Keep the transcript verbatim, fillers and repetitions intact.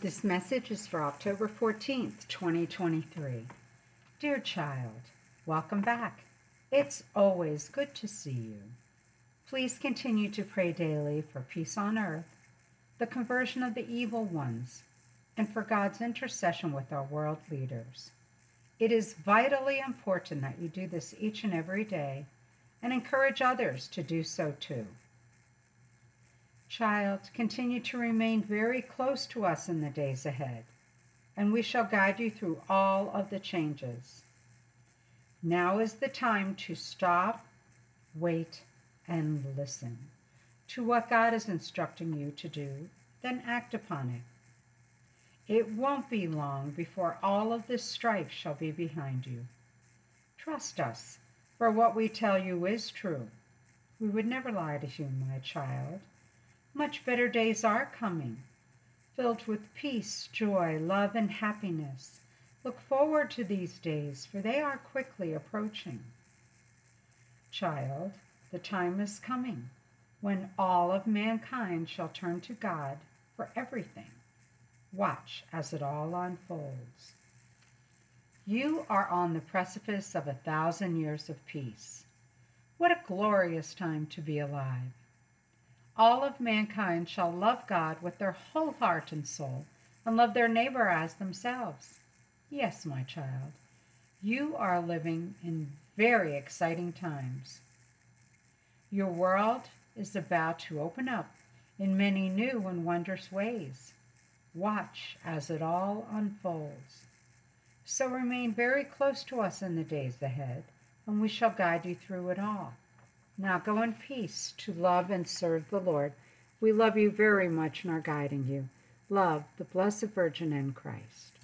This message is for October fourteenth, twenty twenty-three. Dear child, welcome back. It's always good to see you. Please continue to pray daily for peace on earth, the conversion of the evil ones, and for God's intercession with our world leaders. It is vitally important that you do this each and every day and encourage others to do so too. Child, continue to remain very close to us in the days ahead, and we shall guide you through all of the changes. Now is the time to stop, wait, and listen to what God is instructing you to do, then act upon it. It won't be long before all of this strife shall be behind you. Trust us, for what we tell you is true. We would never lie to you, my child. Much better days are coming, filled with peace, joy, love, and happiness. Look forward to these days, for they are quickly approaching. Child, the time is coming when all of mankind shall turn to God for everything. Watch as it all unfolds. You are on the precipice of a thousand years of peace. What a glorious time to be alive. All of mankind shall love God with their whole heart and soul, and love their neighbor as themselves. Yes, my child, you are living in very exciting times. Your world is about to open up in many new and wondrous ways. Watch as it all unfolds. So remain very close to us in the days ahead, and we shall guide you through it all. Now go in peace to love and serve the Lord. We love you very much and are guiding you. Love, the Blessed Virgin and Christ.